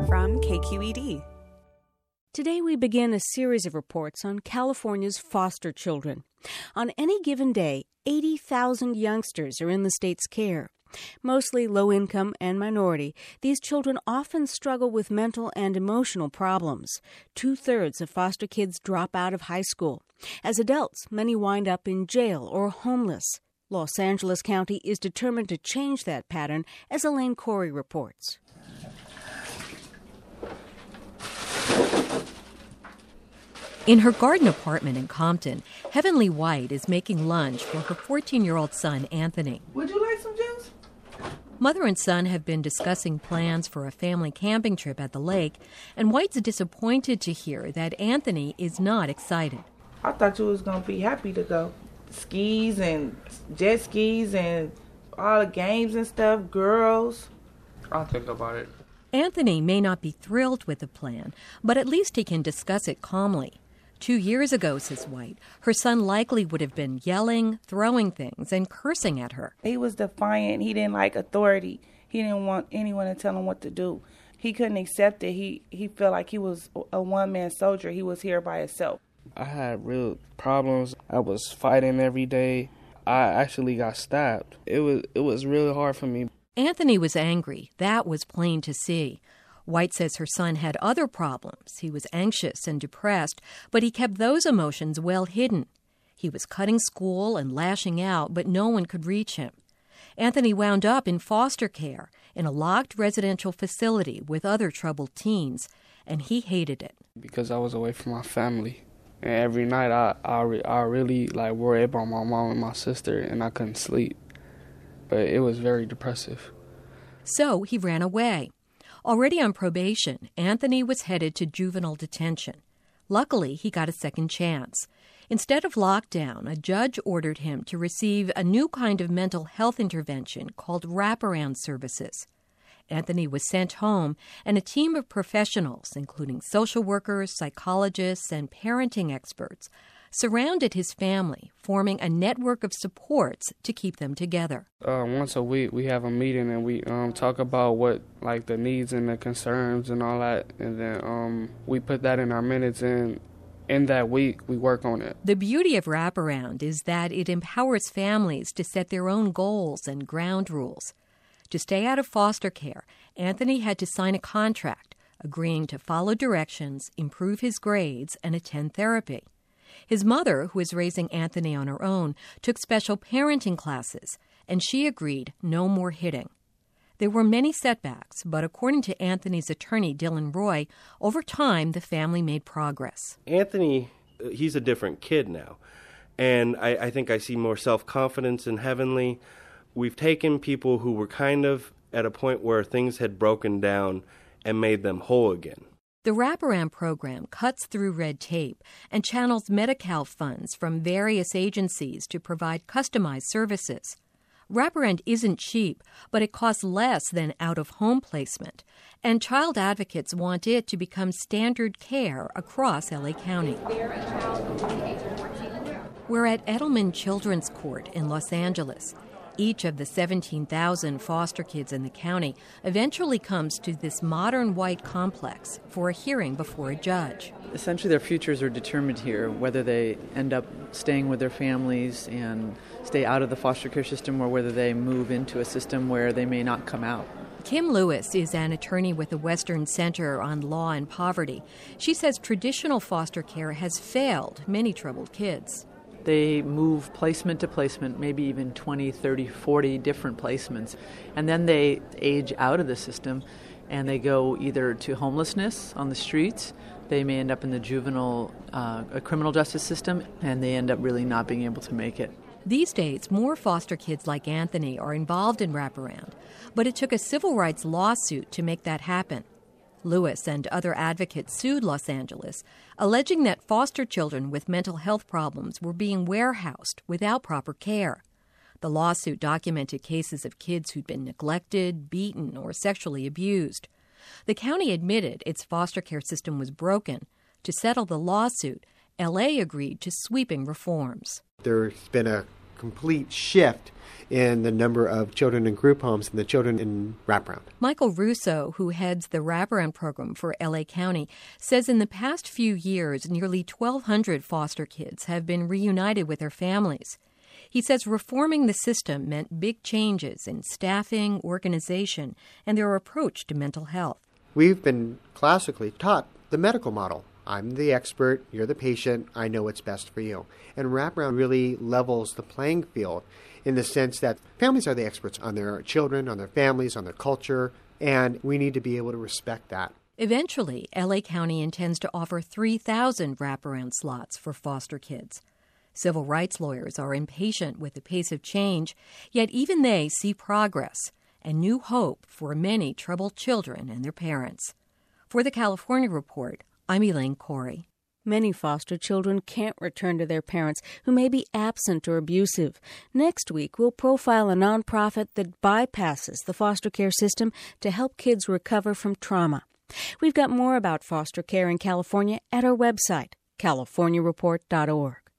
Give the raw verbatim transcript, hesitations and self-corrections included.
from K Q E D. Today we begin a series of reports on California's foster children. On any given day, eighty thousand youngsters are in the state's care. Mostly low-income and minority, these children often struggle with mental and emotional problems. Two-thirds of foster kids drop out of high school. As adults, many wind up in jail or homeless. Los Angeles County is determined to change that pattern, as Elaine Corey reports. In her garden apartment in Compton, Heavenly White is making lunch for her fourteen-year-old son, Anthony. Would you like some juice? Mother and son have been discussing plans for a family camping trip at the lake, and White's disappointed to hear that Anthony is not excited. I thought you was going to be happy to go. Skis and jet skis and all the games and stuff, girls. I'll think about it. Anthony may not be thrilled with the plan, but at least he can discuss it calmly. Two years ago, says White, her son likely would have been yelling, throwing things, and cursing at her. He was defiant. He didn't like authority. He didn't want anyone to tell him what to do. He couldn't accept it. He, he felt like he was a one-man soldier. He was here by himself. I had real problems. I was fighting every day. I actually got stabbed. It was it was really hard for me. Anthony was angry. That was plain to see. White says her son had other problems. He was anxious and depressed, but he kept those emotions well hidden. He was cutting school and lashing out, but no one could reach him. Anthony wound up in foster care in a locked residential facility with other troubled teens, and he hated it. Because I was away from my family. And every night I, I, re, I really like worried about my mom and my sister, and I couldn't sleep. But it was very depressive. So he ran away. Already on probation, Anthony was headed to juvenile detention. Luckily, he got a second chance. Instead of lockdown, a judge ordered him to receive a new kind of mental health intervention called wraparound services. Anthony was sent home, and a team of professionals, including social workers, psychologists, and parenting experts, surrounded his family, forming a network of supports to keep them together. Uh, once a week, we have a meeting, and we um, talk about what, like, the needs and the concerns and all that, and then um, we put that in our minutes, and in that week, we work on it. The beauty of wraparound is that it empowers families to set their own goals and ground rules. To stay out of foster care, Anthony had to sign a contract, agreeing to follow directions, improve his grades, and attend therapy. His mother, who is raising Anthony on her own, took special parenting classes, and she agreed no more hitting. There were many setbacks, but according to Anthony's attorney, Dylan Roy, over time the family made progress. Anthony, he's a different kid now, and I, I think I see more self-confidence in Heavenly. We've taken people who were kind of at a point where things had broken down and made them whole again. The wraparound program cuts through red tape and channels Medi-Cal funds from various agencies to provide customized services. Wraparound isn't cheap, but it costs less than out-of-home placement, and child advocates want it to become standard care across L A County. We're at Edelman Children's Court in Los Angeles. Each of the seventeen thousand foster kids in the county eventually comes to this modern white complex for a hearing before a judge. Essentially, their futures are determined here, whether they end up staying with their families and stay out of the foster care system or whether they move into a system where they may not come out. Kim Lewis is an attorney with the Western Center on Law and Poverty. She says traditional foster care has failed many troubled kids. They move placement to placement, maybe even twenty, thirty, forty different placements. And then they age out of the system and they go either to homelessness on the streets, they may end up in the juvenile uh, criminal justice system, and they end up really not being able to make it. These days, more foster kids like Anthony are involved in wraparound, but it took a civil rights lawsuit to make that happen. Lewis and other advocates sued Los Angeles, alleging that foster children with mental health problems were being warehoused without proper care. The lawsuit documented cases of kids who'd been neglected, beaten, or sexually abused. The county admitted its foster care system was broken. To settle the lawsuit, L A agreed to sweeping reforms. There's been a complete shift in the number of children in group homes and the children in wraparound. Michael Russo, who heads the wraparound program for L A County, says in the past few years, nearly twelve hundred foster kids have been reunited with their families. He says reforming the system meant big changes in staffing, organization, and their approach to mental health. We've been classically taught the medical model. I'm the expert, you're the patient, I know what's best for you. And wraparound really levels the playing field in the sense that families are the experts on their children, on their families, on their culture, and we need to be able to respect that. Eventually, L A County intends to offer three thousand wraparound slots for foster kids. Civil rights lawyers are impatient with the pace of change, yet even they see progress and new hope for many troubled children and their parents. For the California Report, I'm Elaine Corey. Many foster children can't return to their parents who may be absent or abusive. Next week, we'll profile a nonprofit that bypasses the foster care system to help kids recover from trauma. We've got more about foster care in California at our website, california report dot org.